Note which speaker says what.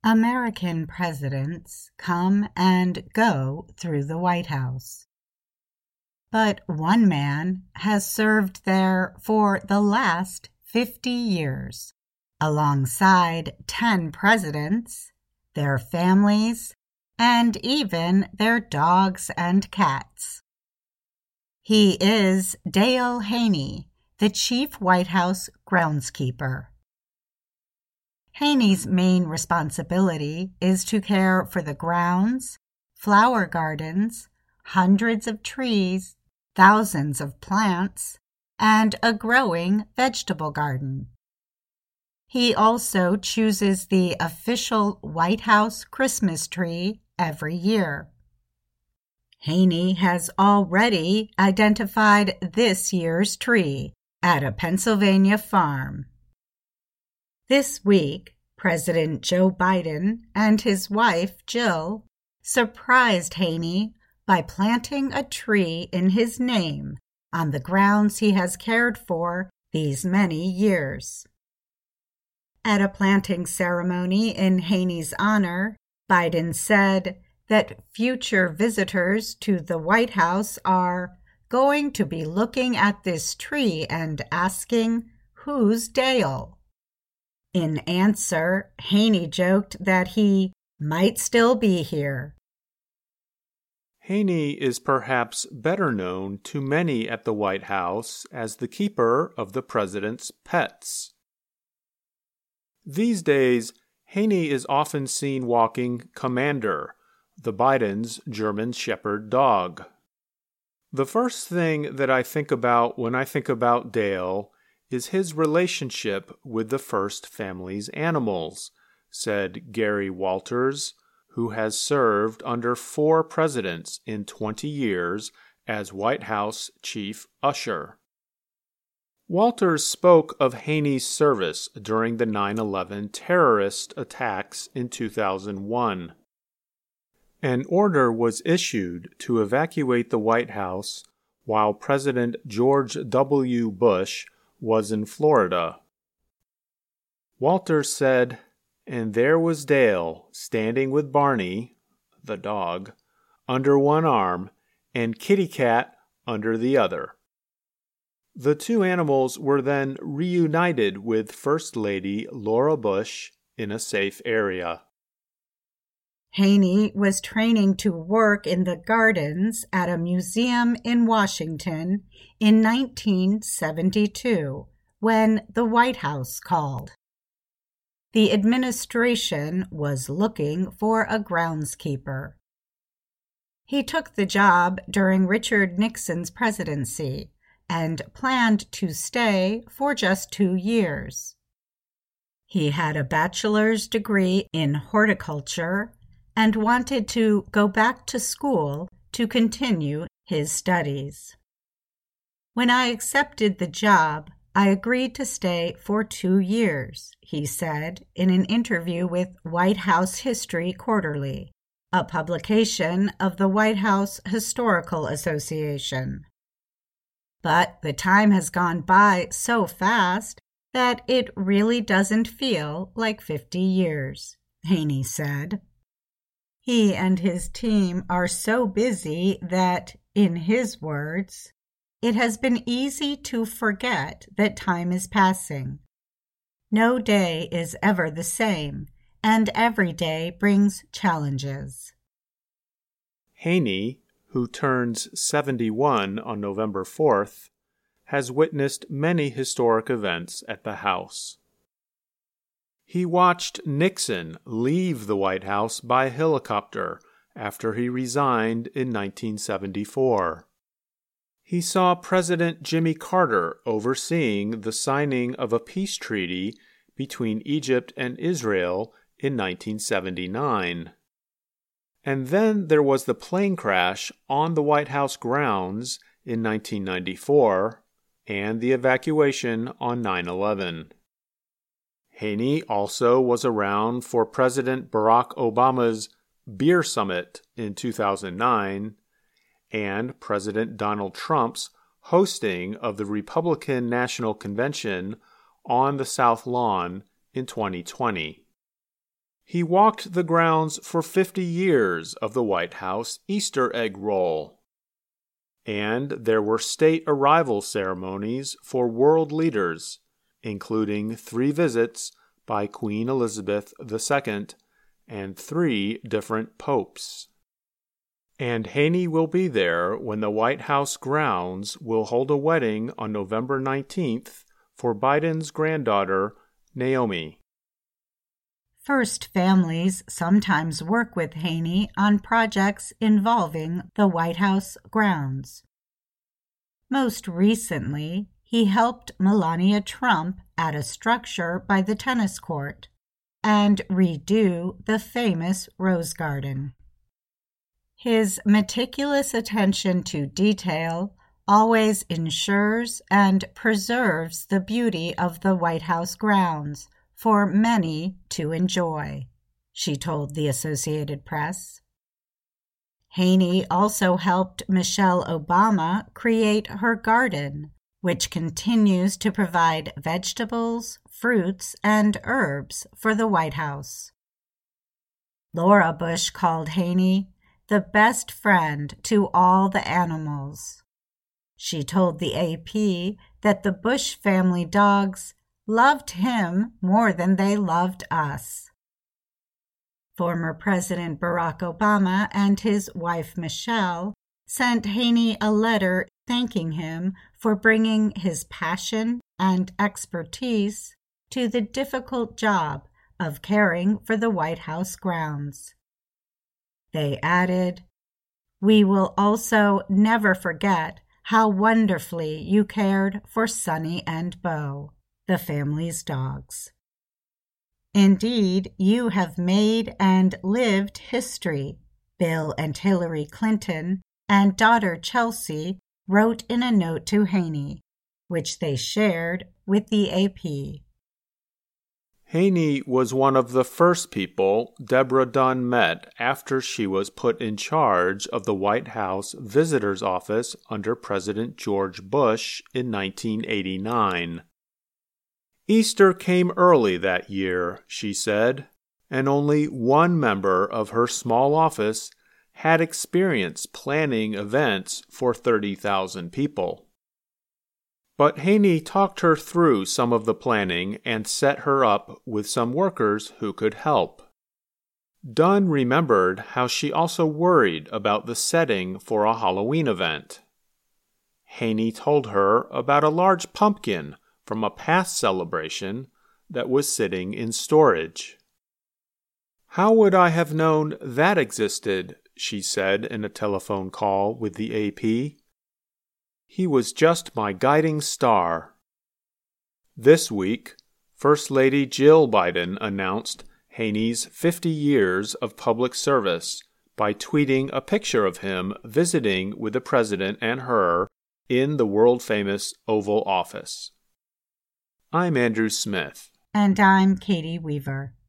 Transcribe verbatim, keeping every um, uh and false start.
Speaker 1: American presidents come and go through the White House. But one man has served there for the last fifty years, alongside ten presidents, their families, and even their dogs and cats. He is Dale Haney, the chief White House groundskeeper. Haney's main responsibility is to care for the grounds, flower gardens, hundreds of trees, thousands of plants, and a growing vegetable garden. He also chooses the official White House Christmas tree every year. Haney has already identified this year's tree at a Pennsylvania farm. This week, President Joe Biden and his wife, Jill, surprised Haney by planting a tree in his name on the grounds he has cared for these many years. At a planting ceremony in Haney's honor, Biden said that future visitors to the White House are going to be looking at this tree and asking, "Who's Dale?" In answer, Haney joked that he might still be here.
Speaker 2: Haney is perhaps better known to many at the White House as the keeper of the president's pets. These days, Haney is often seen walking Commander, the Biden's German Shepherd dog. The first thing that I think about when I think about Dale is his relationship with the first family's animals, said Gary Walters, who has served under four presidents in twenty years as White House chief usher. Walters spoke of Haney's service during the nine eleven terrorist attacks in two thousand one. An order was issued to evacuate the White House while President George W. Bush was in Florida. Walters said, "And there was Dale standing with Barney, the dog, under one arm and Kitty Cat under the other." The two animals were then reunited with First Lady Laura Bush in a safe area.
Speaker 1: Haney was training to work in the gardens at a museum in Washington in nineteen seventy-two when the White House called. The administration was looking for a groundskeeper. He took the job during Richard Nixon's presidency and planned to stay for just two years. He had a bachelor's degree in horticulture and wanted to go back to school to continue his studies. "When I accepted the job, I agreed to stay for two years, he said in an interview with White House History Quarterly, a publication of the White House Historical Association. But the time has gone by so fast that it really doesn't feel like fifty years, Haney said. He and his team are so busy that, in his words, it has been easy to forget that time is passing. No day is ever the same, and every day brings challenges.
Speaker 2: Haney, who turns seventy-one on November fourth, has witnessed many historic events at the House. He watched Nixon leave the White House by helicopter after he resigned in nineteen seventy-four. He saw President Jimmy Carter overseeing the signing of a peace treaty between Egypt and Israel in nineteen seventy-nine. And then there was the plane crash on the White House grounds in nineteen ninety-four and the evacuation on nine eleven. Haney also was around for President Barack Obama's Beer Summit in two thousand nine and President Donald Trump's hosting of the Republican National Convention on the South Lawn in twenty twenty. He walked the grounds for fifty years of the White House Easter egg roll. And there were state arrival ceremonies for world leaders, including three visits by Queen Elizabeth the Second and three different popes. And Haney will be there when the White House grounds will hold a wedding on November nineteenth for Biden's granddaughter, Naomi.
Speaker 1: First families sometimes work with Haney on projects involving the White House grounds. Most recently, he helped Melania Trump add a structure by the tennis court and redo the famous Rose Garden. His meticulous attention to detail always ensures and preserves the beauty of the White House grounds for many to enjoy, she told the Associated Press. Haney also helped Michelle Obama create her garden, which continues to provide vegetables, fruits, and herbs for the White House. Laura Bush called Haney the best friend to all the animals. She told the A P that the Bush family dogs loved him more than they loved us. Former President Barack Obama and his wife Michelle sent Haney a letter thanking him for bringing his passion and expertise to the difficult job of caring for the White House grounds. They added, "We will also never forget how wonderfully you cared for Sunny and Bo, the family's dogs. Indeed, you have made and lived history," Bill and Hillary Clinton and daughter Chelsea wrote in a note to Haney, which they shared with the A P.
Speaker 2: Haney was one of the first people Deborah Dunn met after she was put in charge of the White House Visitor's Office under President George Bush in nineteen eighty-nine. Easter came early that year, she said, and only one member of her small office had experience planning events for thirty thousand people. But Haney talked her through some of the planning and set her up with some workers who could help. Dunn remembered how she also worried about the setting for a Halloween event. Haney told her about a large pumpkin from a past celebration that was sitting in storage. "How would I have known that existed?" she said in a telephone call with the A P. "He was just my guiding star." This week, First Lady Jill Biden announced Haney's fifty years of public service by tweeting a picture of him visiting with the president and her in the world-famous Oval Office. I'm Andrew Smith.
Speaker 1: And I'm Katie Weaver.